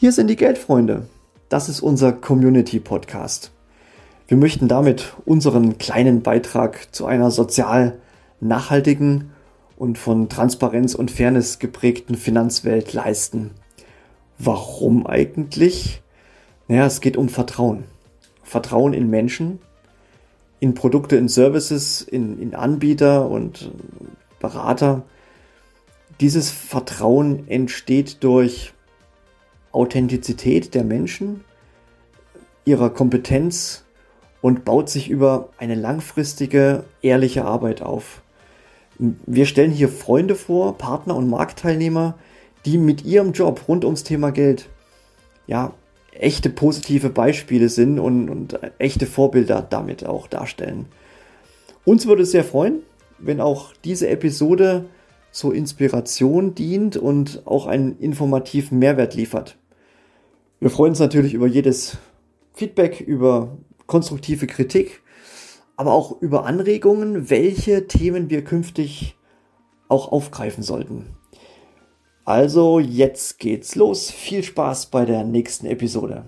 Hier sind die Geldfreunde. Das ist unser Community-Podcast. Wir möchten damit unseren kleinen Beitrag zu einer sozial nachhaltigen und von Transparenz und Fairness geprägten Finanzwelt leisten. Warum eigentlich? Naja, es geht um Vertrauen. Vertrauen in Menschen, in Produkte, in Services, in Anbieter und Berater. Dieses Vertrauen entsteht durch Authentizität der Menschen, ihrer Kompetenz und baut sich über eine langfristige, ehrliche Arbeit auf. Wir stellen hier Freunde vor, Partner und Marktteilnehmer, die mit ihrem Job rund ums Thema Geld echte positive Beispiele sind und echte Vorbilder damit auch darstellen. Uns würde es sehr freuen, wenn auch diese Episode zur Inspiration dient und auch einen informativen Mehrwert liefert. Wir freuen uns natürlich über jedes Feedback, über konstruktive Kritik, aber auch über Anregungen, welche Themen wir künftig auch aufgreifen sollten. Also jetzt geht's los. Viel Spaß bei der nächsten Episode.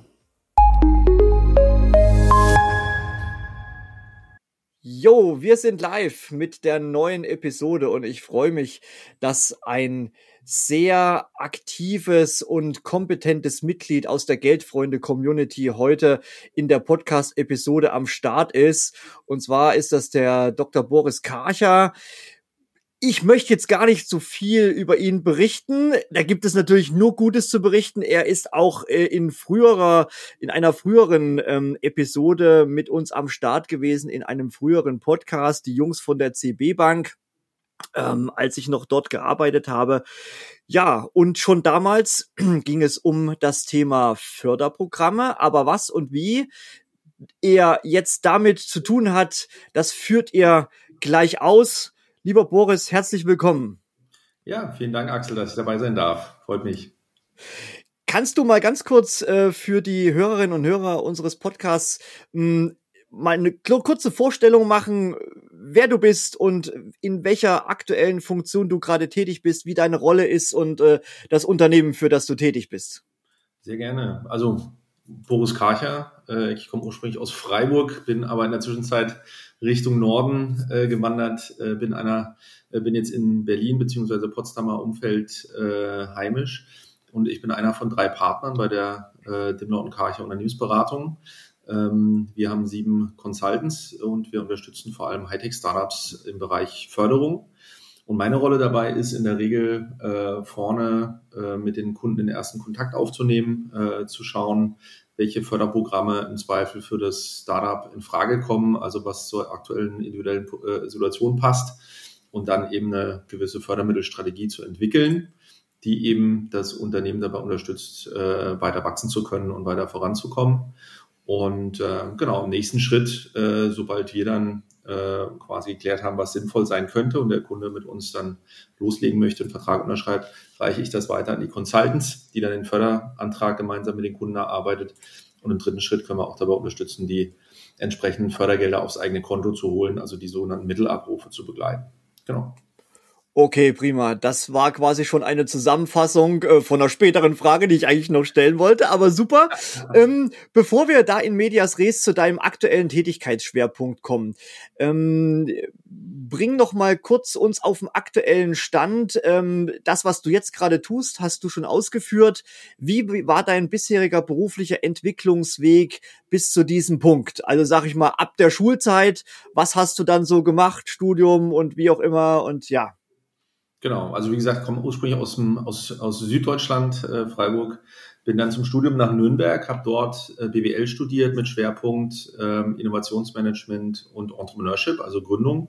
Jo, wir sind live mit der neuen Episode und ich freue mich, dass ein sehr aktives und kompetentes Mitglied aus der Geldfreunde-Community heute in der Podcast-Episode am Start ist. Und zwar ist das der Dr. Boris Karcher. Ich möchte jetzt gar nicht so viel über ihn berichten. Da gibt es natürlich nur Gutes zu berichten. Er ist auch in einer früheren Episode mit uns am Start gewesen, in einem früheren Podcast, die Jungs von der CB Bank, als ich noch dort gearbeitet habe. Ja, und schon damals ging es um das Thema Förderprogramme. Aber was und wie er jetzt damit zu tun hat, das führt er gleich aus. Lieber Boris, herzlich willkommen. Ja, vielen Dank, Axel, dass ich dabei sein darf. Freut mich. Kannst du mal ganz kurz für die Hörerinnen und Hörer unseres Podcasts mal eine kurze Vorstellung machen, wer du bist und in welcher aktuellen Funktion du gerade tätig bist, wie deine Rolle ist und das Unternehmen, für das du tätig bist? Sehr gerne. Also Boris Karcher, ich komme ursprünglich aus Freiburg, bin aber in der Zwischenzeit Richtung Norden gewandert, bin jetzt in Berlin bzw. Potsdamer Umfeld heimisch und ich bin einer von 3 Partnern bei der Dimmler & Karcher Unternehmensberatung. Wir haben 7 Consultants und wir unterstützen vor allem Hightech-Startups im Bereich Förderung. Und meine Rolle dabei ist in der Regel vorne mit den Kunden den ersten Kontakt aufzunehmen, zu schauen, welche Förderprogramme im Zweifel für das Startup in Frage kommen, also was zur aktuellen individuellen Situation passt und dann eben eine gewisse Fördermittelstrategie zu entwickeln, die eben das Unternehmen dabei unterstützt, weiter wachsen zu können und weiter voranzukommen. Und im nächsten Schritt, sobald wir dann quasi geklärt haben, was sinnvoll sein könnte und der Kunde mit uns dann loslegen möchte, einen Vertrag unterschreibt, reiche ich das weiter an die Consultants, die dann den Förderantrag gemeinsam mit den Kunden erarbeitet. Und im dritten Schritt können wir auch dabei unterstützen, die entsprechenden Fördergelder aufs eigene Konto zu holen, also die sogenannten Mittelabrufe zu begleiten. Genau. Okay, prima. Das war quasi schon eine Zusammenfassung von einer späteren Frage, die ich eigentlich noch stellen wollte, aber super. Bevor wir da in medias res zu deinem aktuellen Tätigkeitsschwerpunkt kommen, bring noch mal kurz uns auf den aktuellen Stand. Das, was du jetzt gerade tust, hast du schon ausgeführt. Wie war dein bisheriger beruflicher Entwicklungsweg bis zu diesem Punkt? Also sag ich mal, ab der Schulzeit, was hast du dann so gemacht, Studium und wie auch immer und ja. Genau, also wie gesagt, komme ursprünglich aus Süddeutschland, Freiburg, bin dann zum Studium nach Nürnberg, habe dort BWL studiert mit Schwerpunkt Innovationsmanagement und Entrepreneurship, also Gründung.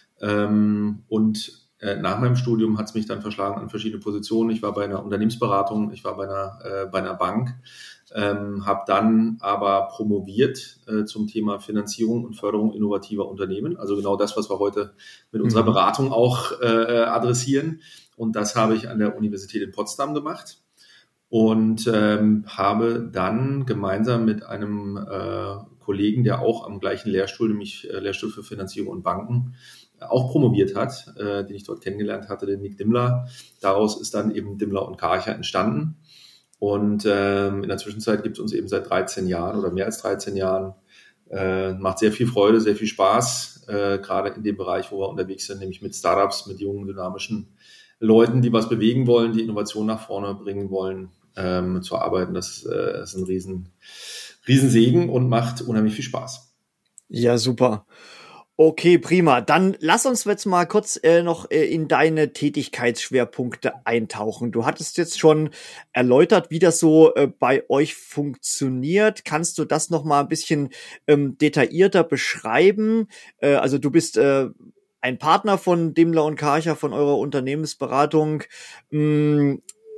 Nach meinem Studium hat es mich dann verschlagen an verschiedene Positionen. Ich war bei einer Unternehmensberatung, ich war bei einer Bank, habe dann aber promoviert zum Thema Finanzierung und Förderung innovativer Unternehmen. Also genau das, was wir heute mit unserer Beratung auch adressieren. Und das habe ich an der Universität in Potsdam gemacht und habe dann gemeinsam mit einem Kollegen, der auch am gleichen Lehrstuhl, nämlich Lehrstuhl für Finanzierung und Banken, auch promoviert hat, den ich dort kennengelernt hatte, den Nick Dimmler. Daraus ist dann eben Dimmler & Karcher entstanden. Und in der Zwischenzeit gibt es uns eben seit 13 Jahren oder mehr als 13 Jahren. Macht sehr viel Freude, sehr viel Spaß, gerade in dem Bereich, wo wir unterwegs sind, nämlich mit Startups, mit jungen, dynamischen Leuten, die was bewegen wollen, die Innovation nach vorne bringen wollen, zu arbeiten. Das ist ein Riesensegen und macht unheimlich viel Spaß. Ja, super. Okay, prima. Dann lass uns jetzt mal kurz noch in deine Tätigkeitsschwerpunkte eintauchen. Du hattest jetzt schon erläutert, wie das so bei euch funktioniert. Kannst du das noch mal ein bisschen detaillierter beschreiben? Also du bist ein Partner von Dimler und Karcher, von eurer Unternehmensberatung. Wenn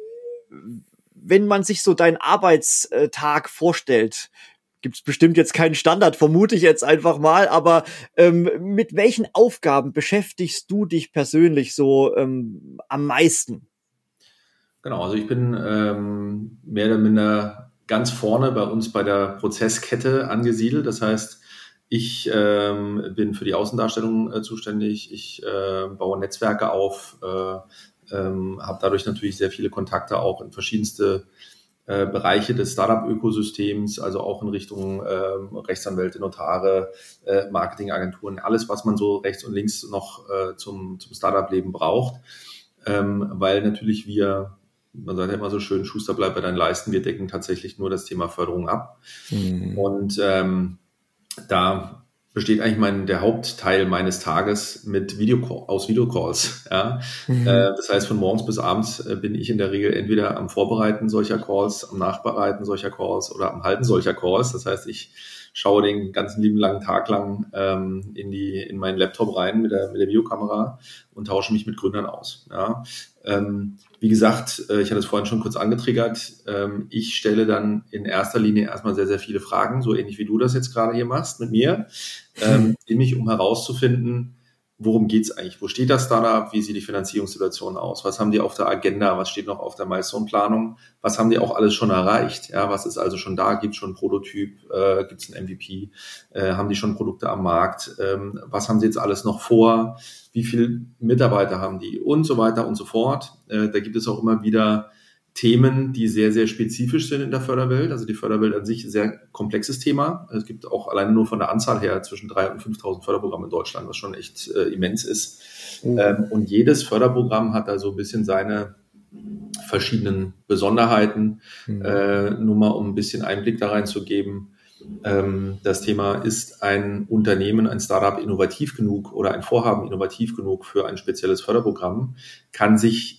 man sich so deinen Arbeitstag vorstellt, gibt es bestimmt jetzt keinen Standard, vermute ich jetzt einfach mal, aber mit welchen Aufgaben beschäftigst du dich persönlich so am meisten? Genau, also ich bin mehr oder minder ganz vorne bei uns bei der Prozesskette angesiedelt. Das heißt, ich bin für die Außendarstellung zuständig. Ich baue Netzwerke auf, habe dadurch natürlich sehr viele Kontakte auch in verschiedenste Bereiche des Startup-Ökosystems, also auch in Richtung Rechtsanwälte, Notare, Marketingagenturen, alles, was man so rechts und links noch zum Startup-Leben braucht, weil natürlich man sagt ja immer so schön, Schuster bleibt bei deinen Leisten, wir decken tatsächlich nur das Thema Förderung ab. Und da besteht eigentlich der Hauptteil meines Tages mit Videocalls. Ja. Das heißt, von morgens bis abends bin ich in der Regel entweder am Vorbereiten solcher Calls, am Nachbereiten solcher Calls oder am Halten solcher Calls. Das heißt, ich schaue den ganzen lieben langen Tag lang in meinen Laptop rein mit der Videokamera und tausche mich mit Gründern aus. Ja. Wie gesagt, ich hatte es vorhin schon kurz angetriggert, ich stelle dann in erster Linie erstmal sehr, sehr viele Fragen, so ähnlich wie du das jetzt gerade hier machst mit mir, nämlich um herauszufinden, worum geht's eigentlich? Wo steht das Startup? Wie sieht die Finanzierungssituation aus? Was haben die auf der Agenda? Was steht noch auf der Milestone-Planung? Was haben die auch alles schon erreicht? Ja, was ist also schon da? Gibt es schon einen Prototyp? Gibt es einen MVP? Haben die schon Produkte am Markt? Was haben sie jetzt alles noch vor? Wie viele Mitarbeiter haben die? Und so weiter und so fort. Da gibt es auch immer wieder Themen, die sehr, sehr spezifisch sind in der Förderwelt. Also die Förderwelt an sich ist ein sehr komplexes Thema. Es gibt auch alleine nur von der Anzahl her zwischen 3.000 und 5.000 Förderprogramme in Deutschland, was schon echt immens ist. Und jedes Förderprogramm hat da so ein bisschen seine verschiedenen Besonderheiten. Nur mal um ein bisschen Einblick da reinzugeben. Das Thema, ist ein Unternehmen, ein Startup innovativ genug oder ein Vorhaben innovativ genug für ein spezielles Förderprogramm, kann sich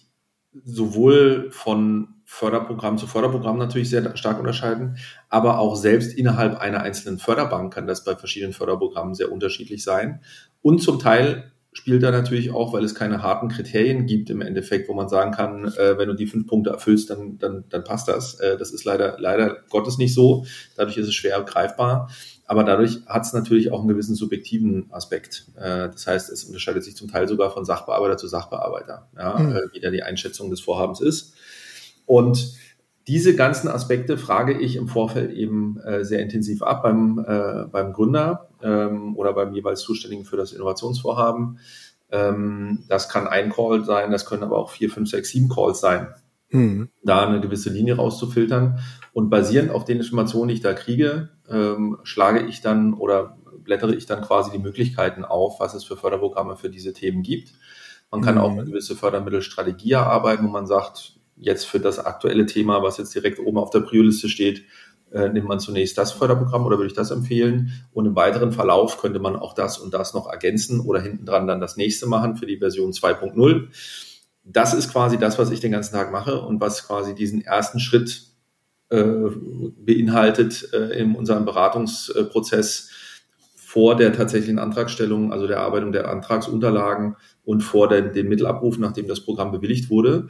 sowohl von Förderprogramm zu Förderprogramm natürlich sehr stark unterscheiden, aber auch selbst innerhalb einer einzelnen Förderbank kann das bei verschiedenen Förderprogrammen sehr unterschiedlich sein. Und zum Teil spielt da natürlich auch, weil es keine harten Kriterien gibt im Endeffekt, wo man sagen kann, wenn du die 5 Punkte erfüllst, dann passt das. Das ist leider Gottes nicht so. Dadurch ist es schwer greifbar. Aber dadurch hat es natürlich auch einen gewissen subjektiven Aspekt. Das heißt, es unterscheidet sich zum Teil sogar von Sachbearbeiter zu Sachbearbeiter, wie da die Einschätzung des Vorhabens ist. Und diese ganzen Aspekte frage ich im Vorfeld eben sehr intensiv ab beim Gründer oder beim jeweils Zuständigen für das Innovationsvorhaben. Das kann ein Call sein, das können aber auch 4, 5, 6, 7 Calls sein. Da eine gewisse Linie rauszufiltern. Und basierend auf den Informationen, die ich da kriege, schlage ich dann oder blättere ich dann quasi die Möglichkeiten auf, was es für Förderprogramme für diese Themen gibt. Man kann auch eine gewisse Fördermittelstrategie erarbeiten, wo man sagt, jetzt für das aktuelle Thema, was jetzt direkt oben auf der Prio-Liste steht, nimmt man zunächst das Förderprogramm oder würde ich das empfehlen. Und im weiteren Verlauf könnte man auch das und das noch ergänzen oder hinten dran dann das nächste machen für die Version 2.0. Das ist quasi das, was ich den ganzen Tag mache und was quasi diesen ersten Schritt beinhaltet in unserem Beratungsprozess vor der tatsächlichen Antragstellung, also der Erarbeitung der Antragsunterlagen und vor dem Mittelabruf, nachdem das Programm bewilligt wurde,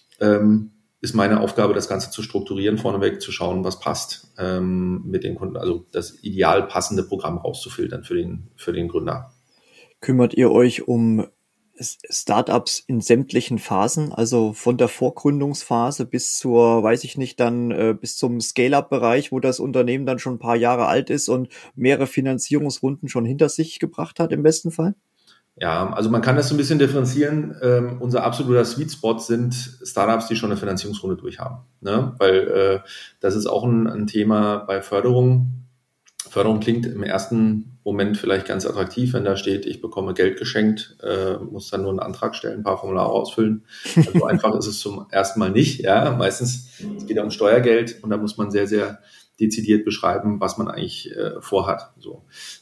ist meine Aufgabe, das Ganze zu strukturieren, vorneweg zu schauen, was passt mit den Kunden, also das ideal passende Programm rauszufiltern für den Gründer. Kümmert ihr euch um Startups in sämtlichen Phasen, also von der Vorgründungsphase bis zur, weiß ich nicht, dann bis zum Scale-up-Bereich, wo das Unternehmen dann schon ein paar Jahre alt ist und mehrere Finanzierungsrunden schon hinter sich gebracht hat im besten Fall? Ja, also man kann das so ein bisschen differenzieren. Unser absoluter Sweet Spot sind Startups, die schon eine Finanzierungsrunde durchhaben. Ne? Weil das ist auch ein Thema bei Förderung. Förderung klingt im ersten Moment vielleicht ganz attraktiv, wenn da steht, ich bekomme Geld geschenkt, muss dann nur einen Antrag stellen, ein paar Formulare ausfüllen. Also so einfach ist es zum ersten Mal nicht. Ja, meistens es geht ja um Steuergeld und da muss man sehr, sehr dezidiert beschreiben, was man eigentlich vorhat. So.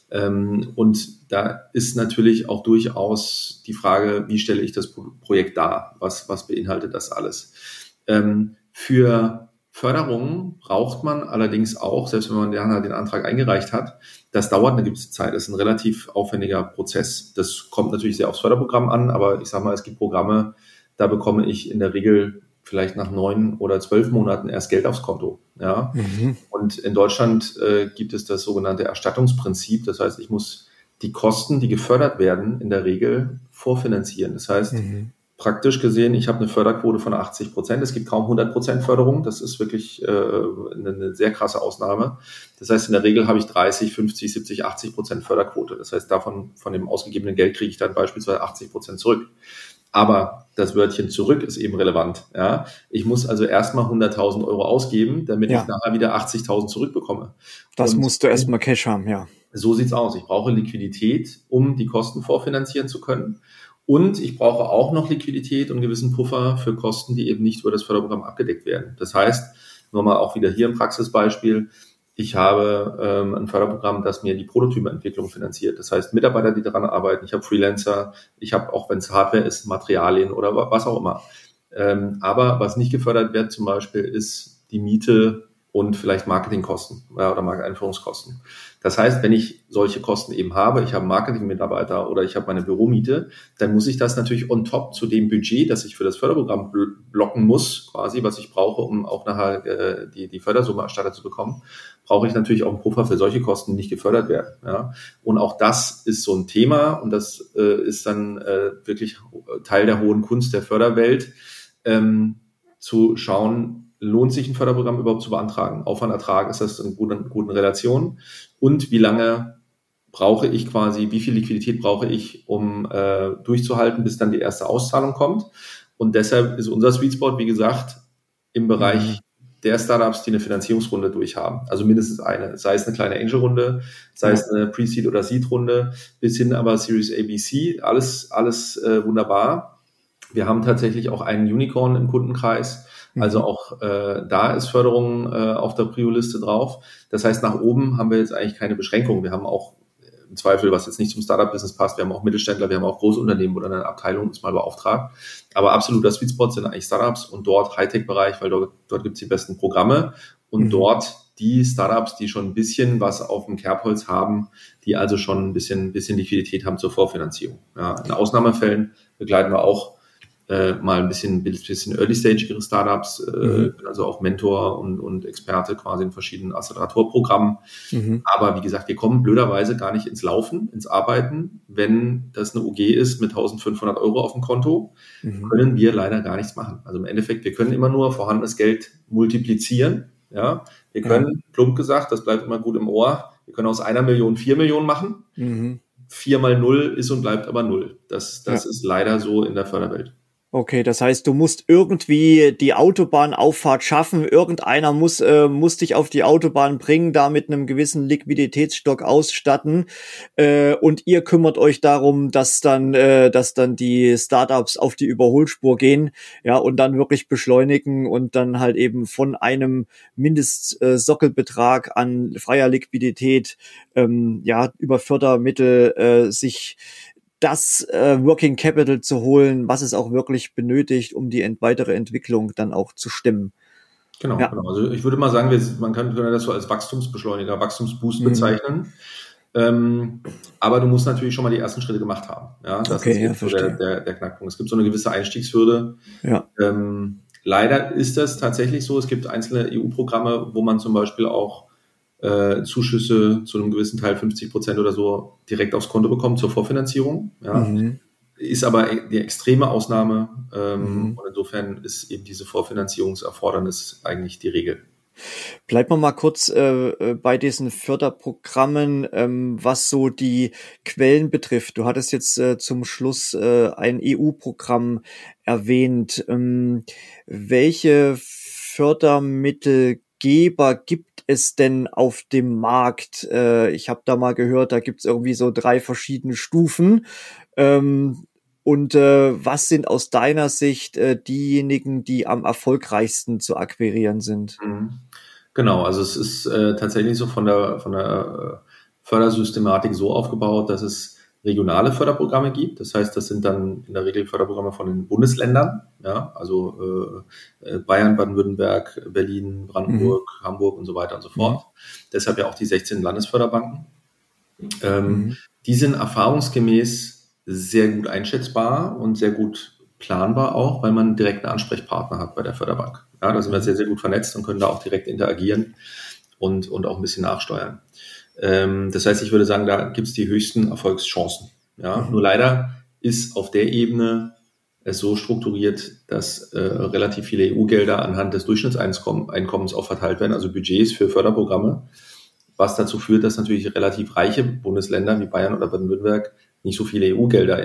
Und da ist natürlich auch durchaus die Frage, wie stelle ich das Projekt dar? Was beinhaltet das alles? Für Förderungen braucht man allerdings auch, selbst wenn man den Antrag eingereicht hat, das dauert eine gewisse Zeit. Das ist ein relativ aufwendiger Prozess. Das kommt natürlich sehr aufs Förderprogramm an, aber ich sage mal, es gibt Programme, da bekomme ich in der Regel vielleicht nach 9 oder 12 Monaten erst Geld aufs Konto. Ja? Und in Deutschland gibt es das sogenannte Erstattungsprinzip. Das heißt, ich muss die Kosten, die gefördert werden, in der Regel vorfinanzieren. Das heißt, praktisch gesehen, ich habe eine Förderquote von 80%. Es gibt kaum 100% Förderung. Das ist wirklich eine sehr krasse Ausnahme. Das heißt, in der Regel habe ich 30, 50, 70, 80% Förderquote. Das heißt, von dem ausgegebenen Geld kriege ich dann beispielsweise 80% zurück. Aber das Wörtchen zurück ist eben relevant. Ja? Ich muss also erstmal 100.000 Euro ausgeben, damit ich nachher wieder 80.000 zurückbekomme. Das musst du erstmal Cash haben, ja. So sieht's aus. Ich brauche Liquidität, um die Kosten vorfinanzieren zu können. Und ich brauche auch noch Liquidität und einen gewissen Puffer für Kosten, die eben nicht über das Förderprogramm abgedeckt werden. Das heißt, nochmal auch wieder hier ein Praxisbeispiel, ich habe ein Förderprogramm, das mir die Prototypenentwicklung finanziert. Das heißt, Mitarbeiter, die daran arbeiten, ich habe Freelancer, ich habe, auch wenn es Hardware ist, Materialien oder was auch immer. Aber was nicht gefördert wird zum Beispiel, ist die Miete und vielleicht Marketingkosten oder Markteinführungskosten. Das heißt, wenn ich solche Kosten eben habe, ich habe Marketingmitarbeiter oder ich habe meine Büromiete, dann muss ich das natürlich on top zu dem Budget, das ich für das Förderprogramm blocken muss, quasi, was ich brauche, um auch nachher die Fördersumme erstattet zu bekommen, brauche ich natürlich auch einen Puffer für solche Kosten, die nicht gefördert werden. Ja? Und auch das ist so ein Thema und das ist dann wirklich Teil der hohen Kunst der Förderwelt, zu schauen, lohnt sich ein Förderprogramm überhaupt zu beantragen? Aufwand, Ertrag, ist das in guten Relation? Und wie lange brauche ich quasi, wie viel Liquidität brauche ich, um durchzuhalten, bis dann die erste Auszahlung kommt? Und deshalb ist unser Sweet Spot, wie gesagt, im Bereich der Startups, die eine Finanzierungsrunde durchhaben. Also mindestens eine, sei es eine kleine Angel-Runde, sei es eine Pre-Seed- oder Seed-Runde, bis hin aber Series A, B, C, alles wunderbar. Wir haben tatsächlich auch einen Unicorn im Kundenkreis. Also auch da ist Förderung auf der Prio-Liste drauf. Das heißt, nach oben haben wir jetzt eigentlich keine Beschränkung. Wir haben auch im Zweifel, was jetzt nicht zum Startup-Business passt, wir haben auch Mittelständler, wir haben auch Großunternehmen oder eine Abteilung ist mal beauftragt. Aber absoluter Sweet Spot sind eigentlich Startups und dort Hightech-Bereich, weil dort gibt es die besten Programme und dort die Startups, die schon ein bisschen was auf dem Kerbholz haben, die also schon ein bisschen Liquidität haben zur Vorfinanzierung. Ja, in Ausnahmefällen begleiten wir auch mal ein bisschen early-stagigere Startups, also auch Mentor und Experte quasi in verschiedenen Acceleratorprogrammen. Aber wie gesagt, wir kommen blöderweise gar nicht ins Laufen, ins Arbeiten. Wenn das eine UG ist mit 1.500 Euro auf dem Konto, können wir leider gar nichts machen. Also im Endeffekt, wir können immer nur vorhandenes Geld multiplizieren. Ja, wir können, plump gesagt, das bleibt immer gut im Ohr, wir können aus 1 Million 4 Millionen machen. 4 mal 0 ist und bleibt aber 0. Das ist leider so in der Förderwelt. Okay, das heißt, du musst irgendwie die Autobahnauffahrt schaffen. Irgendeiner muss dich auf die Autobahn bringen, da mit einem gewissen Liquiditätsstock ausstatten. Und ihr kümmert euch darum, dass dann die Startups auf die Überholspur gehen, ja, und dann wirklich beschleunigen und dann halt eben von einem Mindestsockelbetrag an freier Liquidität, über Fördermittel sich das Working Capital zu holen, was es auch wirklich benötigt, um die weitere Entwicklung dann auch zu stemmen. Genau. Also ich würde mal sagen, man kann das so als Wachstumsbeschleuniger, Wachstumsboost bezeichnen. Aber du musst natürlich schon mal die ersten Schritte gemacht haben. Ja, das ist so der Knackpunkt. Es gibt so eine gewisse Einstiegshürde. Ja. Leider ist das tatsächlich so. Es gibt einzelne EU-Programme, wo man zum Beispiel auch Zuschüsse zu einem gewissen Teil, 50% oder so, direkt aufs Konto bekommen zur Vorfinanzierung. Ja. Ist aber die extreme Ausnahme. Und insofern ist eben diese Vorfinanzierungserfordernis eigentlich die Regel. Bleiben wir mal kurz bei diesen Förderprogrammen, was so die Quellen betrifft. Du hattest jetzt zum Schluss ein EU-Programm erwähnt. Welche Fördermittelgeber gibt es denn auf dem Markt? Ich habe da mal gehört, da gibt es irgendwie so 3 verschiedene Stufen. Und was sind aus deiner Sicht diejenigen, die am erfolgreichsten zu akquirieren sind? Genau, also es ist tatsächlich so von der Fördersystematik so aufgebaut, dass es regionale Förderprogramme gibt. Das heißt, das sind dann in der Regel Förderprogramme von den Bundesländern, ja, also Bayern, Baden-Württemberg, Berlin, Brandenburg, Hamburg und so weiter und so fort. Deshalb ja auch die 16 Landesförderbanken. Die sind erfahrungsgemäß sehr gut einschätzbar und sehr gut planbar auch, weil man direkt einen Ansprechpartner hat bei der Förderbank. Ja, da sind wir sehr, sehr gut vernetzt und können da auch direkt interagieren und auch ein bisschen nachsteuern. Das heißt, ich würde sagen, da gibt es die höchsten Erfolgschancen. Ja, nur leider ist auf der Ebene es so strukturiert, dass relativ viele EU-Gelder anhand des Durchschnittseinkommens auch verteilt werden, also Budgets für Förderprogramme, was dazu führt, dass natürlich relativ reiche Bundesländer wie Bayern oder Baden-Württemberg nicht so viele EU-Gelder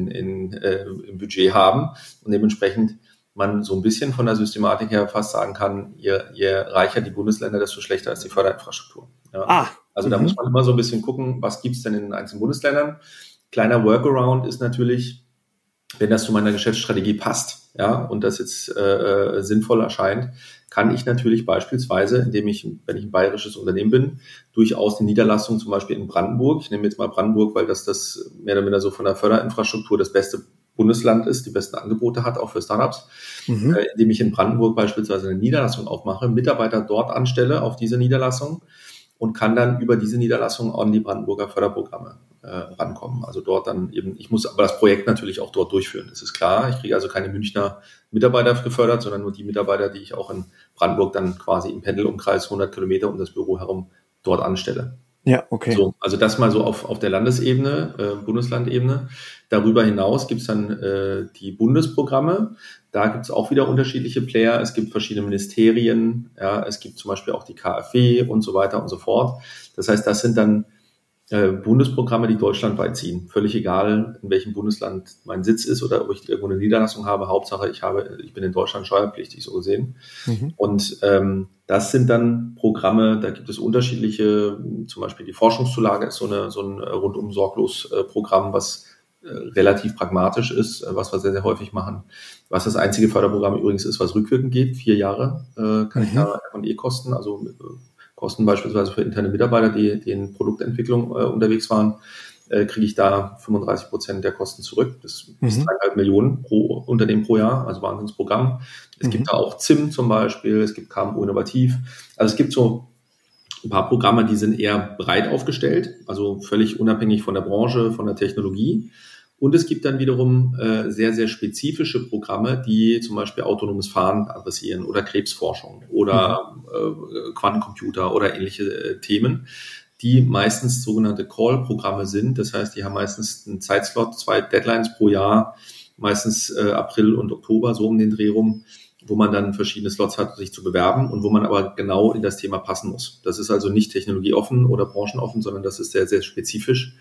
im Budget haben und dementsprechend man so ein bisschen von der Systematik her fast sagen kann, je reicher die Bundesländer, desto schlechter ist die Förderinfrastruktur. Ja. Also da muss man immer so ein bisschen gucken, was gibt es denn in den einzelnen Bundesländern. Kleiner Workaround ist natürlich, wenn das zu meiner Geschäftsstrategie passt, ja, und das jetzt sinnvoll erscheint, kann ich natürlich beispielsweise, wenn ich ein bayerisches Unternehmen bin, durchaus die Niederlassung zum Beispiel in Brandenburg, ich nehme jetzt mal Brandenburg, weil das mehr oder weniger so von der Förderinfrastruktur das beste Bundesland ist, die besten Angebote hat, auch für Startups, indem ich in Brandenburg beispielsweise eine Niederlassung aufmache, Mitarbeiter dort anstelle auf diese Niederlassung und kann dann über diese Niederlassung an die Brandenburger Förderprogramme rankommen. Also dort dann eben, ich muss aber das Projekt natürlich auch dort durchführen, das ist klar. Ich kriege also keine Münchner Mitarbeiter gefördert, sondern nur die Mitarbeiter, die ich auch in Brandenburg dann quasi im Pendelumkreis 100 Kilometer um das Büro herum dort anstelle. Ja, okay. So, also das mal so auf der Landesebene, Bundeslandebene. Darüber hinaus gibt es dann die Bundesprogramme. Da gibt es auch wieder unterschiedliche Player. Es gibt verschiedene Ministerien. Ja, es gibt zum Beispiel auch die KfW und so weiter und so fort. Das heißt, das sind dann Bundesprogramme, die deutschlandweit ziehen. Völlig egal, in welchem Bundesland mein Sitz ist oder ob ich irgendwo eine Niederlassung habe. Hauptsache, ich bin in Deutschland steuerpflichtig, so gesehen. Und das sind dann Programme, da gibt es unterschiedliche, zum Beispiel die Forschungszulage ist so ein rundum sorglos Programm, was relativ pragmatisch ist, was wir sehr, sehr häufig machen. Was das einzige Förderprogramm übrigens ist, was rückwirkend geht. 4 Jahre kann ich da von kosten, also Kosten beispielsweise für interne Mitarbeiter, die in Produktentwicklung unterwegs waren, kriege ich da 35% der Kosten zurück. Das ist 3,5 Millionen pro Unternehmen pro Jahr, also Wahnsinnsprogramm. Es gibt da auch ZIM zum Beispiel, es gibt KMU Innovativ. Also es gibt so ein paar Programme, die sind eher breit aufgestellt, also völlig unabhängig von der Branche, von der Technologie. Und es gibt dann wiederum sehr, sehr spezifische Programme, die zum Beispiel autonomes Fahren adressieren oder Krebsforschung oder Quantencomputer oder ähnliche Themen, die meistens sogenannte Call-Programme sind. Das heißt, die haben meistens einen Zeitslot, 2 Deadlines pro Jahr, meistens April und Oktober, so um den Dreh rum, wo man dann verschiedene Slots hat, sich zu bewerben und wo man aber genau in das Thema passen muss. Das ist also nicht technologieoffen oder branchenoffen, sondern das ist sehr, sehr spezifisch.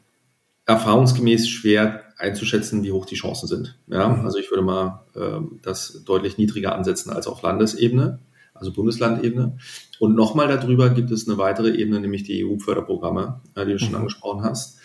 Erfahrungsgemäß schwer einzuschätzen, wie hoch die Chancen sind. Ja, also ich würde mal das deutlich niedriger ansetzen als auf Landesebene, also Bundeslandebene. Und nochmal darüber gibt es eine weitere Ebene, nämlich die EU-Förderprogramme, die du schon angesprochen hast.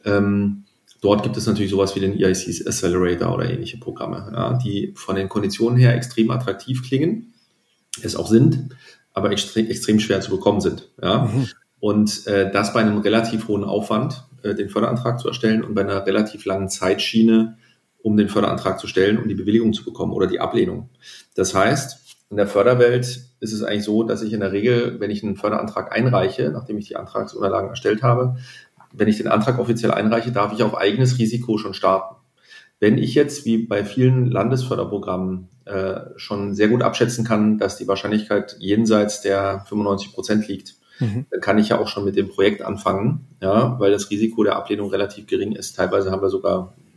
Dort gibt es natürlich sowas wie den EIC Accelerator oder ähnliche Programme, ja, die von den Konditionen her extrem attraktiv klingen, es auch sind, aber extrem schwer zu bekommen sind. Ja. Und das bei einem relativ hohen Aufwand, den Förderantrag zu erstellen und bei einer relativ langen Zeitschiene, um den Förderantrag zu stellen, um die Bewilligung zu bekommen oder die Ablehnung. Das heißt, in der Förderwelt ist es eigentlich so, dass ich in der Regel, wenn ich einen Förderantrag einreiche, nachdem ich die Antragsunterlagen erstellt habe, wenn ich den Antrag offiziell einreiche, darf ich auf eigenes Risiko schon starten. Wenn ich jetzt, wie bei vielen Landesförderprogrammen, schon sehr gut abschätzen kann, dass die Wahrscheinlichkeit jenseits der 95% liegt, dann kann ich ja auch schon mit dem Projekt anfangen, ja, weil das Risiko der Ablehnung relativ gering ist. Teilweise haben wir sogar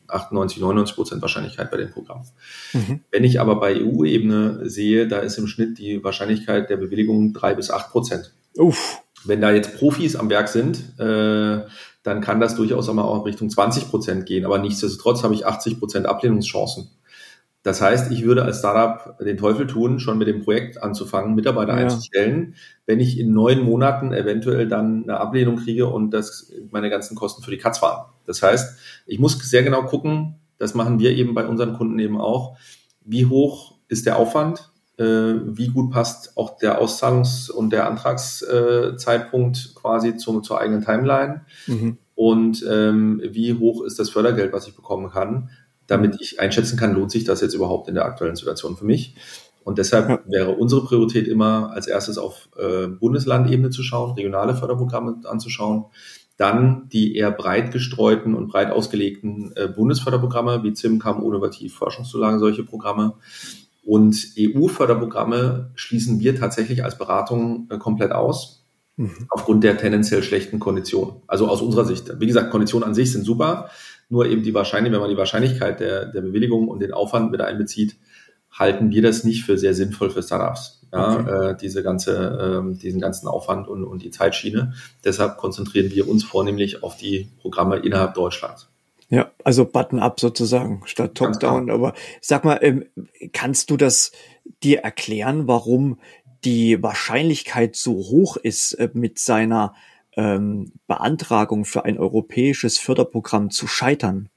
98, 99% Wahrscheinlichkeit bei den Programmen. Wenn ich aber bei EU-Ebene sehe, da ist im Schnitt die Wahrscheinlichkeit der Bewilligung 3-8%. Wenn da jetzt Profis am Werk sind, dann kann das durchaus auch mal auch Richtung 20% gehen. Aber nichtsdestotrotz habe ich 80% Ablehnungschancen. Das heißt, ich würde als Startup den Teufel tun, schon mit dem Projekt anzufangen, Mitarbeiter einzustellen, wenn ich in 9 Monaten eventuell dann eine Ablehnung kriege und das meine ganzen Kosten für die Katz fahren. Das heißt, ich muss sehr genau gucken, das machen wir eben bei unseren Kunden eben auch, wie hoch ist der Aufwand, wie gut passt auch der Auszahlungs- und der Antragszeitpunkt quasi zur eigenen Timeline und wie hoch ist das Fördergeld, was ich bekommen kann, damit ich einschätzen kann, lohnt sich das jetzt überhaupt in der aktuellen Situation für mich. Und deshalb wäre unsere Priorität immer als erstes auf Bundeslandebene zu schauen, regionale Förderprogramme anzuschauen, dann die eher breit gestreuten und breit ausgelegten Bundesförderprogramme wie ZIM, KMU, Innovativ, Forschungszulagen, solche Programme. Und EU-Förderprogramme schließen wir tatsächlich als Beratung komplett aus, aufgrund der tendenziell schlechten Konditionen. Also aus unserer Sicht. Wie gesagt, Konditionen an sich sind super, nur eben wenn man die Wahrscheinlichkeit der Bewilligung und den Aufwand mit einbezieht, halten wir das nicht für sehr sinnvoll für Startups. Diesen ganzen Aufwand und die Zeitschiene. Deshalb konzentrieren wir uns vornehmlich auf die Programme innerhalb Deutschlands. Ja, also Button-up sozusagen statt Top-down. Aber sag mal, kannst du das dir erklären, warum die Wahrscheinlichkeit so hoch ist, mit seiner Beantragung für ein europäisches Förderprogramm zu scheitern?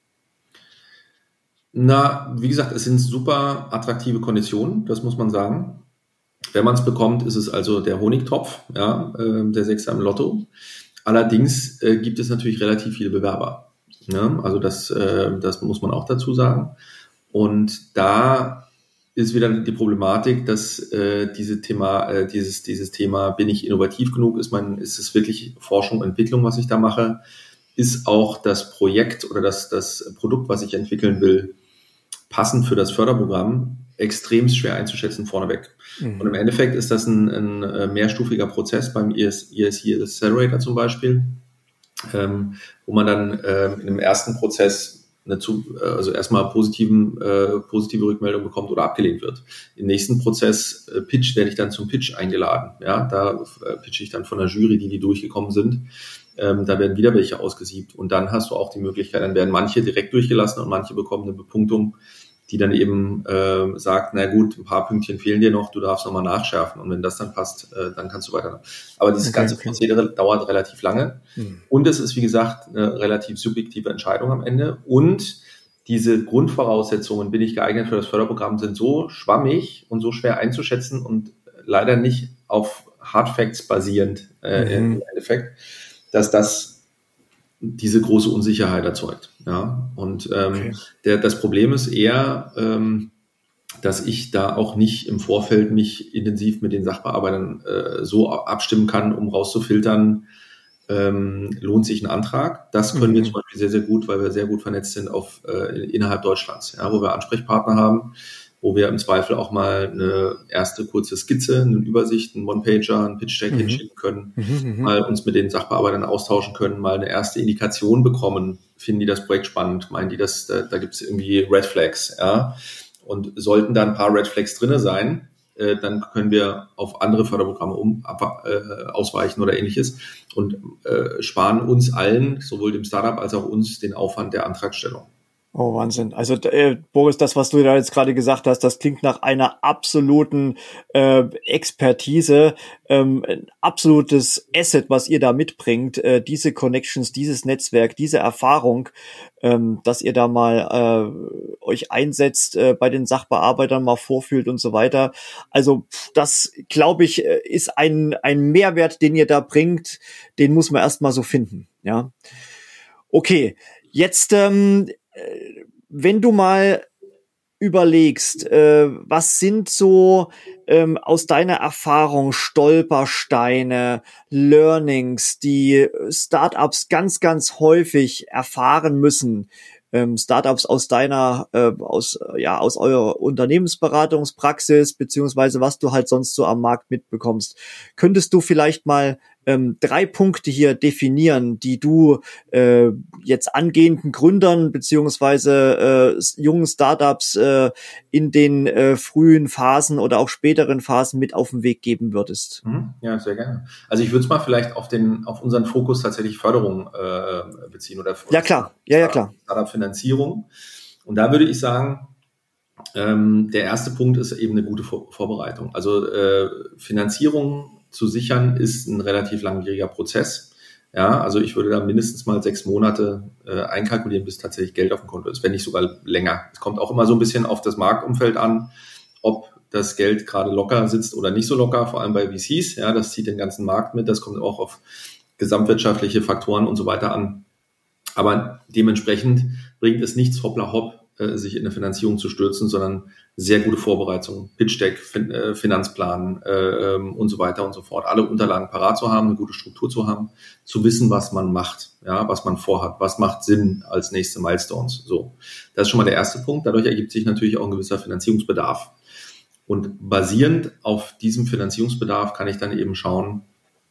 Na, wie gesagt, es sind super attraktive Konditionen, das muss man sagen. Wenn man es bekommt, ist es also der Honigtopf, der Sechser im Lotto. Allerdings gibt es natürlich relativ viele Bewerber. Ne? Also das muss man auch dazu sagen. Und da ist wieder die Problematik, dass dieses Thema, bin ich innovativ genug, ist es wirklich Forschung und Entwicklung, was ich da mache, ist auch das Projekt oder das Produkt, was ich entwickeln will, passend für das Förderprogramm, extrem schwer einzuschätzen vorneweg. Und im Endeffekt ist das ein mehrstufiger Prozess beim ESG Accelerator zum Beispiel, wo man dann in dem ersten Prozess erstmal positive Rückmeldung bekommt oder abgelehnt wird. Im nächsten Prozess werde ich dann zum Pitch eingeladen. Ja, da pitche ich dann von der Jury, die durchgekommen sind. Da werden wieder welche ausgesiebt. Und dann hast du auch die Möglichkeit, dann werden manche direkt durchgelassen und manche bekommen eine Bepunktung, die dann eben sagt, na gut, ein paar Pünktchen fehlen dir noch, du darfst nochmal nachschärfen. Und wenn das dann passt, dann kannst du weiter. Aber dieses ganze Prozedere dauert relativ lange. Und es ist, wie gesagt, eine relativ subjektive Entscheidung am Ende. Und diese Grundvoraussetzungen, bin ich geeignet für das Förderprogramm, sind so schwammig und so schwer einzuschätzen und leider nicht auf Hard Facts basierend im Endeffekt, dass das diese große Unsicherheit erzeugt. Ja? Und das Problem ist eher, dass ich da auch nicht im Vorfeld mich intensiv mit den Sachbearbeitern so abstimmen kann, um rauszufiltern, lohnt sich ein Antrag. Das können wir zum Beispiel sehr, sehr gut, weil wir sehr gut vernetzt sind innerhalb Deutschlands, wo wir Ansprechpartner haben, wo wir im Zweifel auch mal eine erste kurze Skizze, eine Übersicht, einen One-Pager, einen Pitch-Deck hinschicken können, mal uns mit den Sachbearbeitern austauschen können, mal eine erste Indikation bekommen, finden die das Projekt spannend, meinen die da gibt es irgendwie Red Flags, und sollten da ein paar Red Flags drinne sein, dann können wir auf andere Förderprogramme ausweichen oder ähnliches und sparen uns allen, sowohl dem Startup als auch uns, den Aufwand der Antragstellung. Oh, Wahnsinn. Also Boris, das, was du da jetzt gerade gesagt hast, das klingt nach einer absoluten Expertise, ein absolutes Asset, was ihr da mitbringt, diese Connections, dieses Netzwerk, diese Erfahrung, dass ihr da mal euch einsetzt, bei den Sachbearbeitern mal vorfühlt und so weiter. Also das, glaube ich, ist ein Mehrwert, den ihr da bringt, den muss man erst mal so finden. Ja. Okay, jetzt wenn du mal überlegst, was sind so aus deiner Erfahrung Stolpersteine, Learnings, die Startups ganz, ganz häufig erfahren müssen, Startups aus eurer Unternehmensberatungspraxis, beziehungsweise was du halt sonst so am Markt mitbekommst. Könntest du vielleicht mal 3 Punkte hier definieren, die du jetzt angehenden Gründern beziehungsweise jungen Startups in den frühen Phasen oder auch späteren Phasen mit auf den Weg geben würdest? Ja, sehr gerne. Also ich würde es mal vielleicht auf unseren Fokus tatsächlich Förderung beziehen oder ja klar, klar. Startup-Finanzierung. Und da würde ich sagen, der erste Punkt ist eben eine gute Vorbereitung. Also Finanzierung zu sichern ist ein relativ langwieriger Prozess. Ja, also ich würde da mindestens mal 6 Monate einkalkulieren, bis tatsächlich Geld auf dem Konto ist, wenn nicht sogar länger. Es kommt auch immer so ein bisschen auf das Marktumfeld an, ob das Geld gerade locker sitzt oder nicht so locker, vor allem bei VCs. Ja, das zieht den ganzen Markt mit. Das kommt auch auf gesamtwirtschaftliche Faktoren und so weiter an. Aber dementsprechend bringt es nichts hoppla hopp, sich in eine Finanzierung zu stürzen, sondern sehr gute Vorbereitung, Pitch-Deck, Finanzplan und so weiter und so fort. Alle Unterlagen parat zu haben, eine gute Struktur zu haben, zu wissen, was man macht, ja, was man vorhat, was macht Sinn als nächste Milestones. So, das ist schon mal der erste Punkt. Dadurch ergibt sich natürlich auch ein gewisser Finanzierungsbedarf. Und basierend auf diesem Finanzierungsbedarf kann ich dann eben schauen,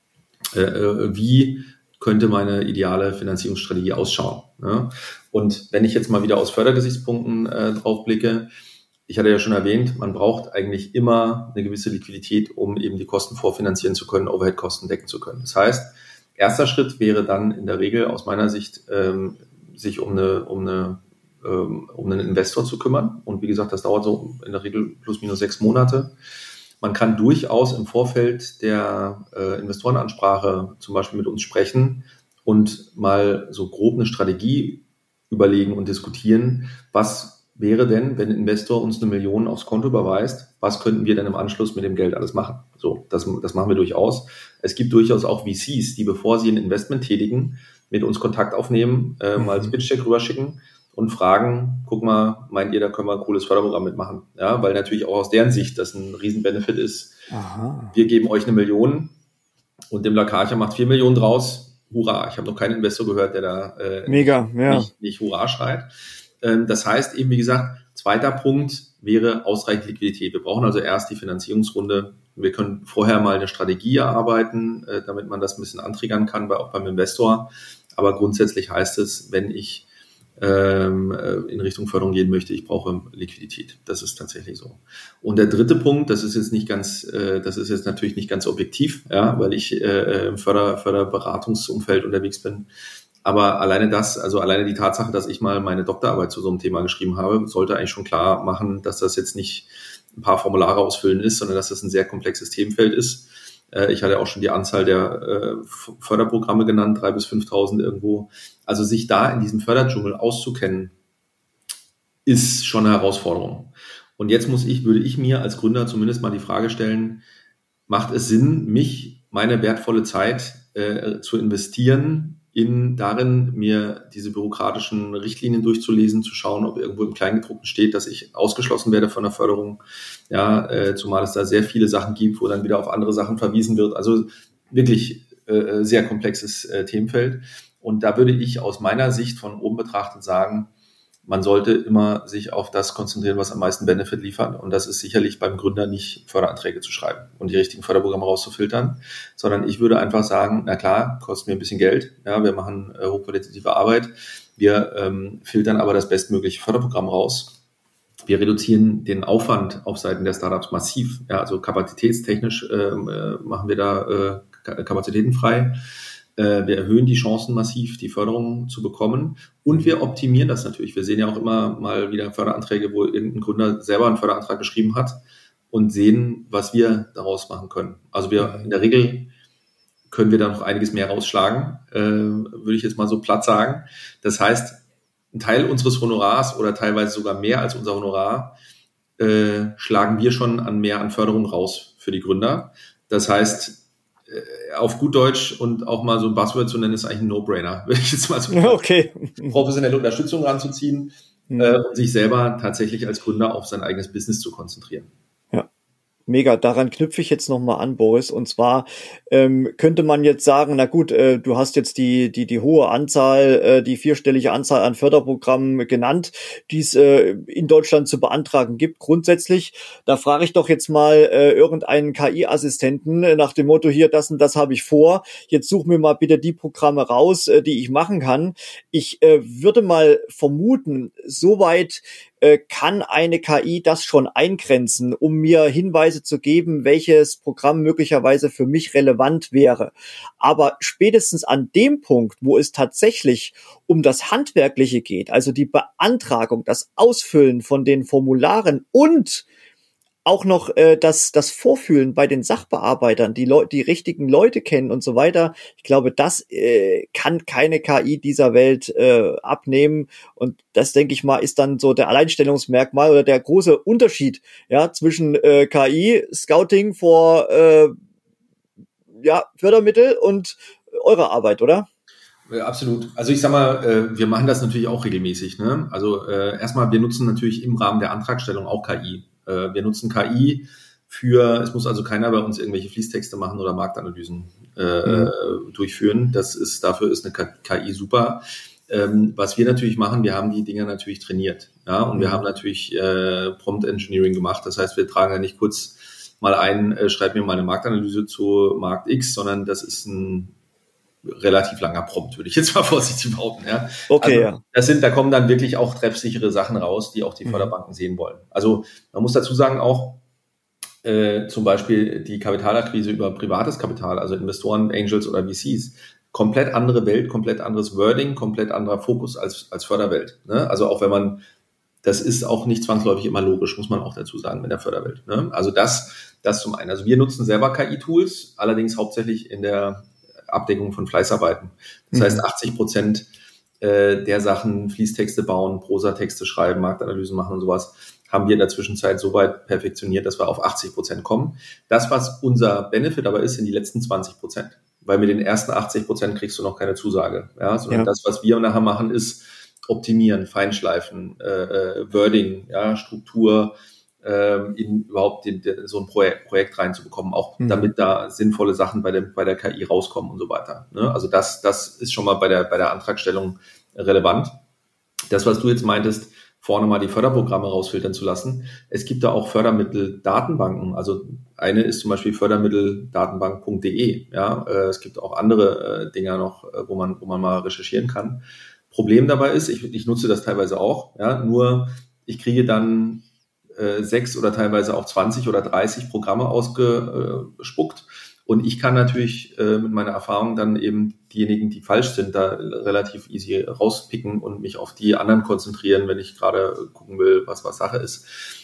wie könnte meine ideale Finanzierungsstrategie ausschauen. Ja? Und wenn ich jetzt mal wieder aus Fördergesichtspunkten drauf blicke, ich hatte ja schon erwähnt, man braucht eigentlich immer eine gewisse Liquidität, um eben die Kosten vorfinanzieren zu können, Overhead-Kosten decken zu können. Das heißt, erster Schritt wäre dann in der Regel aus meiner Sicht, sich um einen Investor zu kümmern. Und wie gesagt, das dauert so in der Regel plus minus 6 Monate. Man kann durchaus im Vorfeld der Investorenansprache zum Beispiel mit uns sprechen und mal so grob eine Strategie überlegen und diskutieren, was wäre denn, wenn ein Investor uns 1 Million aufs Konto überweist, was könnten wir denn im Anschluss mit dem Geld alles machen? So, das machen wir durchaus. Es gibt durchaus auch VCs, die, bevor sie ein Investment tätigen, mit uns Kontakt aufnehmen, mal als Pitch-Deck rüberschicken und fragen, guck mal, meint ihr, da können wir ein cooles Förderprogramm mitmachen? Ja, weil natürlich auch aus deren Sicht das ein Riesen-Benefit ist. Aha. Wir geben euch 1 Million und dem Lakarcher macht 4 Millionen draus. Hurra! Ich habe noch keinen Investor gehört, der da mega, ja. nicht Hurra schreit. Das heißt eben, wie gesagt, zweiter Punkt wäre ausreichend Liquidität. Wir brauchen also erst die Finanzierungsrunde. Wir können vorher mal eine Strategie erarbeiten, damit man das ein bisschen antriggern kann, auch beim Investor. Aber grundsätzlich heißt es, wenn ich in Richtung Förderung gehen möchte, ich brauche Liquidität. Das ist tatsächlich so. Und der dritte Punkt, das ist jetzt natürlich nicht ganz objektiv, ja, weil ich im Förderberatungsumfeld unterwegs bin. Aber alleine die Tatsache, dass ich mal meine Doktorarbeit zu so einem Thema geschrieben habe, sollte eigentlich schon klar machen, dass das jetzt nicht ein paar Formulare ausfüllen ist, sondern dass das ein sehr komplexes Themenfeld ist. Ich hatte auch schon die Anzahl der Förderprogramme genannt, 3.000 bis 5.000 irgendwo. Also sich da in diesem Förderdschungel auszukennen, ist schon eine Herausforderung. Und jetzt würde ich mir als Gründer zumindest mal die Frage stellen, macht es Sinn, meine wertvolle Zeit zu investieren darin, mir diese bürokratischen Richtlinien durchzulesen, zu schauen, ob irgendwo im Kleingedruckten steht, dass ich ausgeschlossen werde von der Förderung, ja, zumal es da sehr viele Sachen gibt, wo dann wieder auf andere Sachen verwiesen wird. Also wirklich sehr komplexes Themenfeld. Und da würde ich aus meiner Sicht von oben betrachtet sagen, man sollte immer sich auf das konzentrieren, was am meisten Benefit liefert. Und das ist sicherlich beim Gründer nicht Förderanträge zu schreiben und die richtigen Förderprogramme rauszufiltern, sondern ich würde einfach sagen, na klar, kostet mir ein bisschen Geld. Ja, wir machen hochqualitative Arbeit. Wir filtern aber das bestmögliche Förderprogramm raus. Wir reduzieren den Aufwand auf Seiten der Startups massiv. Ja, also kapazitätstechnisch machen wir da Kapazitäten frei. Wir erhöhen die Chancen massiv, die Förderung zu bekommen. Und wir optimieren das natürlich. Wir sehen ja auch immer mal wieder Förderanträge, wo irgendein Gründer selber einen Förderantrag geschrieben hat und sehen, was wir daraus machen können. Also in der Regel können wir da noch einiges mehr rausschlagen, würde ich jetzt mal so platt sagen. Das heißt, ein Teil unseres Honorars oder teilweise sogar mehr als unser Honorar schlagen wir schon an Förderung raus für die Gründer. Das heißt, auf gut Deutsch und auch mal so ein Buzzword zu nennen, ist eigentlich ein No-Brainer, würde ich jetzt mal so professionelle Unterstützung ranzuziehen und sich selber tatsächlich als Gründer auf sein eigenes Business zu konzentrieren. Ja, Mega, daran knüpfe ich jetzt nochmal an, Boris. Und zwar könnte man jetzt sagen, na gut, du hast jetzt die hohe Anzahl, die vierstellige Anzahl an Förderprogrammen genannt, die es in Deutschland zu beantragen gibt. Grundsätzlich, da frage ich doch jetzt mal irgendeinen KI-Assistenten nach dem Motto, hier, das und das habe ich vor. Jetzt such mir mal bitte die Programme raus, die ich machen kann. Ich würde mal vermuten, soweit kann eine KI das schon eingrenzen, um mir Hinweise zu geben, welches Programm möglicherweise für mich relevant wäre. Aber spätestens an dem Punkt, wo es tatsächlich um das Handwerkliche geht, also die Beantragung, das Ausfüllen von den Formularen und auch noch das Vorfühlen bei den Sachbearbeitern, die richtigen Leute kennen und so weiter. Ich glaube, das kann keine KI dieser Welt abnehmen. Und das, denke ich mal, ist dann so der Alleinstellungsmerkmal oder der große Unterschied, ja, zwischen KI, Scouting vor Fördermittel und eurer Arbeit, oder? Absolut. Also ich sag mal, wir machen das natürlich auch regelmäßig. Ne? Also erstmal, wir nutzen natürlich im Rahmen der Antragstellung auch KI. Wir nutzen KI es muss also keiner bei uns irgendwelche Fließtexte machen oder Marktanalysen durchführen. Dafür ist eine KI super. Was wir natürlich machen, wir haben die Dinger natürlich trainiert. Ja, und wir haben natürlich Prompt Engineering gemacht. Das heißt, wir tragen ja nicht kurz mal ein, schreib mir mal eine Marktanalyse zu Markt X, sondern das ist ein relativ langer Prompt, würde ich jetzt mal vorsichtig behaupten. Ja. Okay, also, da kommen dann wirklich auch treffsichere Sachen raus, die auch die Förderbanken sehen wollen. Also man muss dazu sagen auch, zum Beispiel die Kapitalakquise über privates Kapital, also Investoren, Angels oder VCs, komplett andere Welt, komplett anderes Wording, komplett anderer Fokus als Förderwelt. Ne? Also auch wenn das ist auch nicht zwangsläufig immer logisch, muss man auch dazu sagen, in der Förderwelt. Ne? Also das zum einen. Also wir nutzen selber KI-Tools, allerdings hauptsächlich in der Abdeckung von Fleißarbeiten. Das heißt, 80% der Sachen, Fließtexte bauen, Prosatexte schreiben, Marktanalysen machen und sowas, haben wir in der Zwischenzeit so weit perfektioniert, dass wir auf 80% kommen. Das, was unser Benefit aber ist, sind die letzten 20%. Weil mit den ersten 80% kriegst du noch keine Zusage. Ja? Sondern das, was wir nachher machen, ist optimieren, feinschleifen, Wording, ja, Struktur, in überhaupt so ein Projekt reinzubekommen, auch damit da sinnvolle Sachen bei der KI rauskommen und so weiter. Ne? Also das ist schon mal bei der Antragstellung relevant. Das, was du jetzt meintest, vorne mal die Förderprogramme rausfiltern zu lassen. Es gibt da auch Fördermitteldatenbanken. Also eine ist zum Beispiel fördermitteldatenbank.de. Ja? Es gibt auch andere Dinger noch, wo man mal recherchieren kann. Problem dabei ist, ich nutze das teilweise auch, ja, nur ich kriege dann 6 oder teilweise auch 20 oder 30 Programme ausgespuckt. Und ich kann natürlich mit meiner Erfahrung dann eben diejenigen, die falsch sind, da relativ easy rauspicken und mich auf die anderen konzentrieren, wenn ich gerade gucken will, was Sache ist.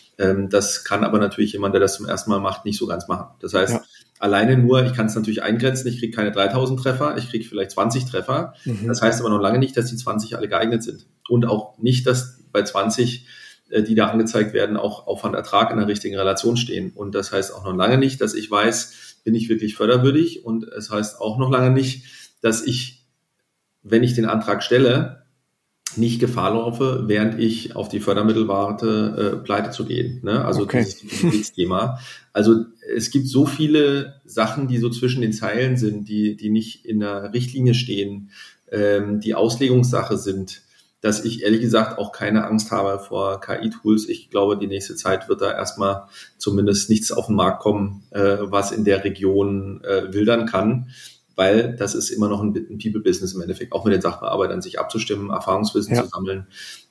Das kann aber natürlich jemand, der das zum ersten Mal macht, nicht so ganz machen. Das heißt, alleine nur, ich kann es natürlich eingrenzen, ich kriege keine 3000 Treffer, ich kriege vielleicht 20 Treffer. Das heißt aber noch lange nicht, dass die 20 alle geeignet sind. Und auch nicht, dass bei 20 die da angezeigt werden, auch Aufwand-Ertrag in der richtigen Relation stehen. Und das heißt auch noch lange nicht, dass ich weiß, bin ich wirklich förderwürdig. Und es heißt auch noch lange nicht, dass ich, wenn ich den Antrag stelle, nicht Gefahr laufe, während ich auf die Fördermittel warte, pleite zu gehen. Ne? Also dieses Liquiditätsthema. Also es gibt so viele Sachen, die so zwischen den Zeilen sind, die nicht in der Richtlinie stehen, die Auslegungssache sind, dass ich ehrlich gesagt auch keine Angst habe vor KI-Tools. Ich glaube, die nächste Zeit wird da erstmal zumindest nichts auf den Markt kommen, was in der Region wildern kann, weil das ist immer noch ein People-Business im Endeffekt, auch mit den Sachbearbeitern sich abzustimmen, Erfahrungswissen zu sammeln.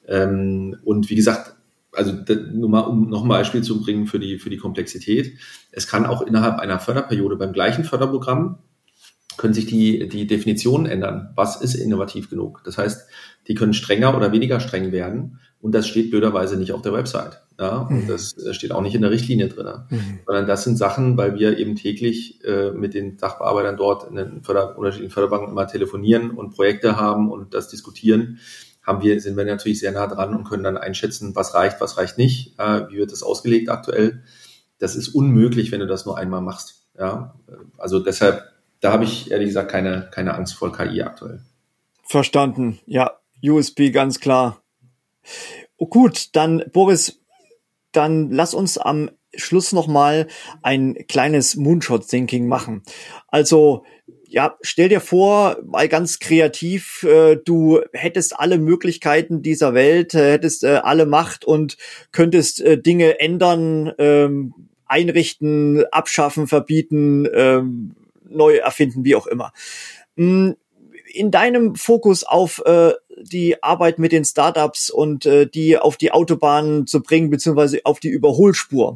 Und wie gesagt, also nur mal, um noch ein Beispiel zu bringen für die Komplexität. Es kann auch innerhalb einer Förderperiode beim gleichen Förderprogramm können sich die Definitionen ändern. Was ist innovativ genug? Das heißt, die können strenger oder weniger streng werden. Und das steht blöderweise nicht auf der Website. Ja? Und das steht auch nicht in der Richtlinie drin. Sondern das sind Sachen, weil wir eben täglich mit den Sachbearbeitern dort in den unterschiedlichen Förderbanken immer telefonieren und Projekte haben und das diskutieren, sind wir natürlich sehr nah dran und können dann einschätzen, was reicht nicht, wie wird das ausgelegt aktuell. Das ist unmöglich, wenn du das nur einmal machst. Ja? Also deshalb, da habe ich ehrlich gesagt keine Angst vor KI aktuell. Verstanden. Ja, USP ganz klar. Oh, gut, dann Boris, dann lass uns am Schluss nochmal ein kleines Moonshot-Thinking machen. Also, ja, stell dir vor, mal ganz kreativ, du hättest alle Möglichkeiten dieser Welt, hättest alle Macht und könntest Dinge ändern, einrichten, abschaffen, verbieten, neu erfinden, wie auch immer. In deinem Fokus auf die Arbeit mit den Startups und die auf die Autobahn zu bringen, beziehungsweise auf die Überholspur.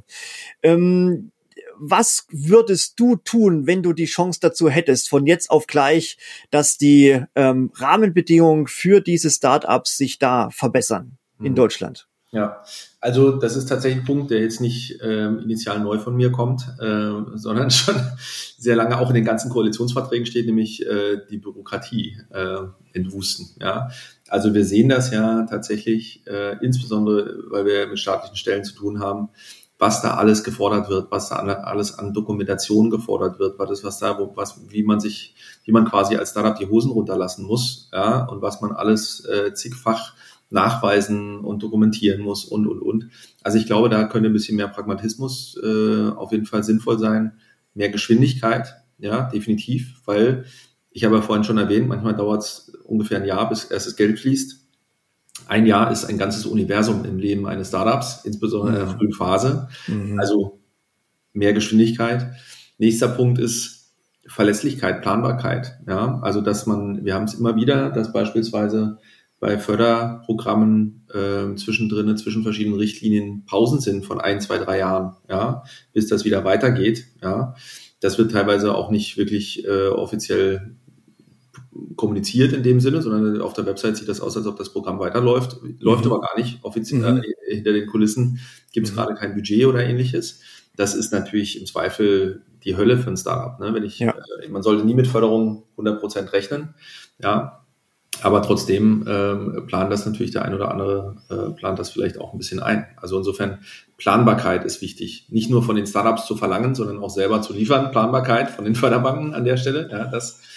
Was würdest du tun, wenn du die Chance dazu hättest, von jetzt auf gleich, dass die Rahmenbedingungen für diese Startups sich da verbessern in Deutschland? Ja, also das ist tatsächlich ein Punkt, der jetzt nicht initial neu von mir kommt, sondern schon sehr lange auch in den ganzen Koalitionsverträgen steht, nämlich die Bürokratie entwusten. Ja, also wir sehen das ja tatsächlich, insbesondere weil wir mit staatlichen Stellen zu tun haben, was da alles gefordert wird, was da alles an Dokumentation gefordert wird, wie man quasi als Startup die Hosen runterlassen muss, ja, und was man alles zigfach nachweisen und dokumentieren muss und. Also ich glaube, da könnte ein bisschen mehr Pragmatismus auf jeden Fall sinnvoll sein, mehr Geschwindigkeit, ja, definitiv, weil ich habe ja vorhin schon erwähnt, manchmal dauert es ungefähr ein Jahr, bis erstes Geld fließt. Ein Jahr ist ein ganzes Universum im Leben eines Startups, insbesondere in der frühen Phase. Also mehr Geschwindigkeit. Nächster Punkt ist Verlässlichkeit, Planbarkeit. Ja, also wir haben es immer wieder, dass beispielsweise bei Förderprogrammen zwischen verschiedenen Richtlinien Pausen sind von 1, 2, 3 Jahren, ja, bis das wieder weitergeht. Ja, das wird teilweise auch nicht wirklich offiziell kommuniziert in dem Sinne, sondern auf der Website sieht das aus, als ob das Programm weiterläuft, läuft aber gar nicht offiziell. Hinter den Kulissen gibt es gerade kein Budget oder ähnliches. Das ist natürlich im Zweifel die Hölle für ein Startup. Ne? Man sollte nie mit Förderung 100% rechnen, ja. Aber trotzdem plant das natürlich der ein oder andere, plant das vielleicht auch ein bisschen ein. Also insofern, Planbarkeit ist wichtig. Nicht nur von den Startups zu verlangen, sondern auch selber zu liefern. Planbarkeit von den Förderbanken an der Stelle. Ja,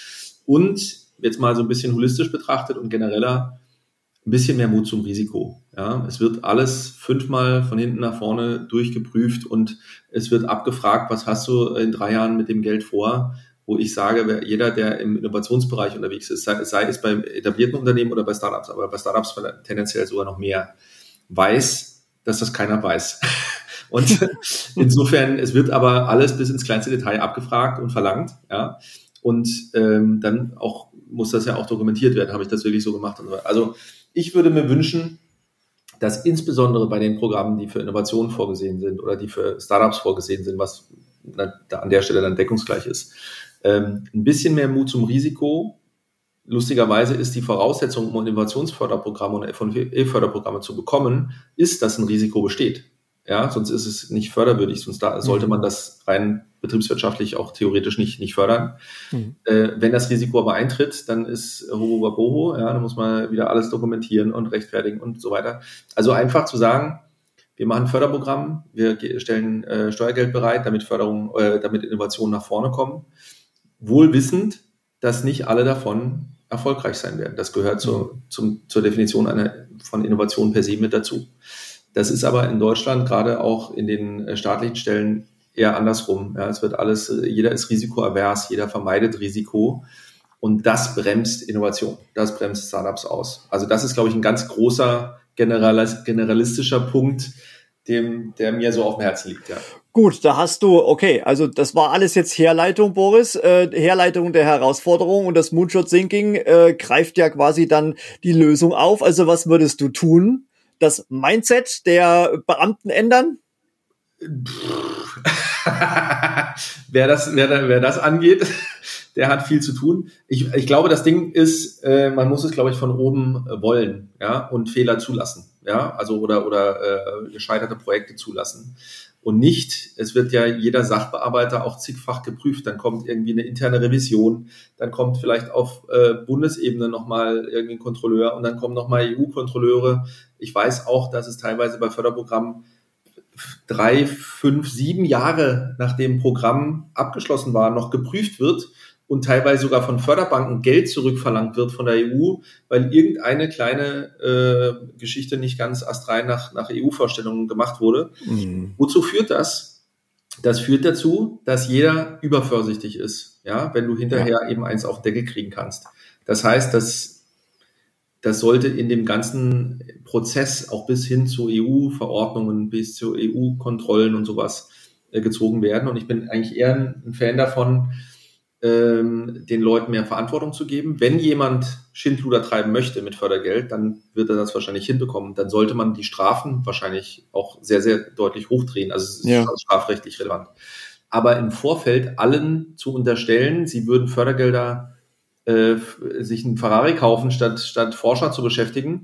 und jetzt mal so ein bisschen holistisch betrachtet und genereller, ein bisschen mehr Mut zum Risiko. Ja, es wird alles 5-mal von hinten nach vorne durchgeprüft und es wird abgefragt, was hast du in 3 Jahren mit dem Geld vor? Wo ich sage, jeder, der im Innovationsbereich unterwegs ist, sei es beim etablierten Unternehmen oder bei Startups, aber bei Startups tendenziell sogar noch mehr, weiß, dass das keiner weiß. Und insofern, es wird aber alles bis ins kleinste Detail abgefragt und verlangt, ja. Und dann muss das ja auch dokumentiert werden, habe ich das wirklich so gemacht. Also ich würde mir wünschen, dass insbesondere bei den Programmen, die für Innovationen vorgesehen sind oder die für Startups vorgesehen sind, was an der Stelle dann deckungsgleich ist, ein bisschen mehr Mut zum Risiko. Lustigerweise ist die Voraussetzung, um Innovationsförderprogramme und FVE-Förderprogramme zu bekommen, ist, dass ein Risiko besteht. Ja, sonst ist es nicht förderwürdig, sonst sollte man das rein betriebswirtschaftlich auch theoretisch nicht fördern. Wenn das Risiko aber eintritt, dann ist Hoho Waboho, ja, dann muss man wieder alles dokumentieren und rechtfertigen und so weiter. Also einfach zu sagen, wir machen ein Förderprogramm, wir stellen Steuergeld bereit, damit Innovationen nach vorne kommen, wohl wissend, dass nicht alle davon erfolgreich sein werden. Das gehört zur Definition von Innovation per se mit dazu. Das ist aber in Deutschland gerade auch in den staatlichen Stellen eher andersrum. Ja, es wird jeder ist risikoavers, jeder vermeidet Risiko und das bremst Innovation, das bremst Startups aus. Also das ist, glaube ich, ein ganz großer generalistischer Punkt, der mir so auf dem Herzen liegt. Ja. Gut, da hast du, okay, also das war alles jetzt Herleitung, Boris, Herleitung der Herausforderung und das Moonshot-Thinking greift ja quasi dann die Lösung auf. Also was würdest du tun? Das Mindset der Beamten ändern? Wer das angeht, der hat viel zu tun. Ich glaube, das Ding ist, man muss es, glaube ich, von oben wollen, ja, und Fehler zulassen, ja, also oder gescheiterte Projekte zulassen. Und nicht, es wird ja jeder Sachbearbeiter auch zigfach geprüft, dann kommt irgendwie eine interne Revision, dann kommt vielleicht auf Bundesebene nochmal irgendwie ein Kontrolleur und dann kommen nochmal EU-Kontrolleure. Ich weiß auch, dass es teilweise bei Förderprogrammen 3, 5, 7 Jahre nach dem Programm abgeschlossen war, noch geprüft wird und teilweise sogar von Förderbanken Geld zurückverlangt wird von der EU, weil irgendeine kleine Geschichte nicht ganz astrein nach EU-Vorstellungen gemacht wurde. Wozu führt das? Das führt dazu, dass jeder übervorsichtig ist, ja, wenn du hinterher eben eins auf den Deckel kriegen kannst. Das heißt, das sollte in dem ganzen Prozess auch bis hin zu EU-Verordnungen, bis zu EU-Kontrollen und sowas gezogen werden. Und ich bin eigentlich eher ein Fan davon, den Leuten mehr Verantwortung zu geben. Wenn jemand Schindluder treiben möchte mit Fördergeld, dann wird er das wahrscheinlich hinbekommen. Dann sollte man die Strafen wahrscheinlich auch sehr, sehr deutlich hochdrehen. Also es ist strafrechtlich relevant. Aber im Vorfeld allen zu unterstellen, sie würden Fördergelder sich einen Ferrari kaufen, statt Forscher zu beschäftigen,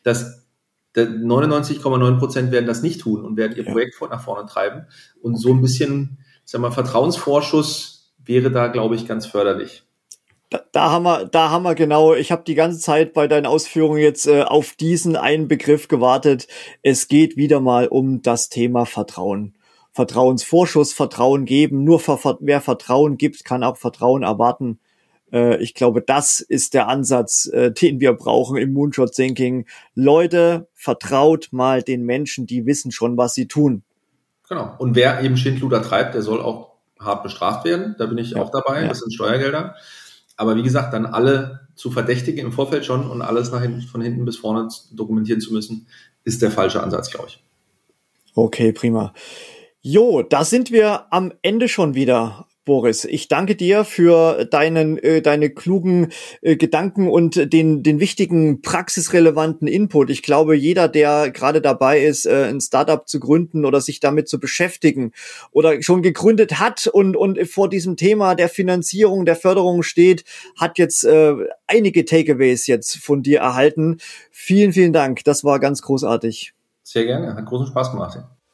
99,9% werden das nicht tun und werden ihr Projekt nach vorne treiben. Und so ein bisschen, Vertrauensvorschuss wäre da, glaube ich, ganz förderlich. Da haben wir genau, ich habe die ganze Zeit bei deinen Ausführungen jetzt auf diesen einen Begriff gewartet. Es geht wieder mal um das Thema Vertrauen. Vertrauensvorschuss, Vertrauen geben. Nur wer Vertrauen gibt, kann auch Vertrauen erwarten. Ich glaube, das ist der Ansatz, den wir brauchen im Moonshot Thinking. Leute, vertraut mal den Menschen, die wissen schon, was sie tun. Genau. Und wer eben Schindluder treibt, der soll auch hart bestraft werden. Da bin ich auch dabei. Ja. Das sind Steuergelder. Aber wie gesagt, dann alle zu verdächtigen im Vorfeld schon und alles von hinten bis vorne dokumentieren zu müssen, ist der falsche Ansatz, glaube ich. Okay, prima. Jo, da sind wir am Ende schon wieder, Boris. Ich danke dir für deine klugen Gedanken und den wichtigen praxisrelevanten Input. Ich glaube, jeder, der gerade dabei ist, ein Startup zu gründen oder sich damit zu beschäftigen oder schon gegründet hat und vor diesem Thema der Finanzierung, der Förderung steht, hat jetzt einige Takeaways jetzt von dir erhalten. Vielen, vielen Dank. Das war ganz großartig. Sehr gerne. Hat großen Spaß gemacht.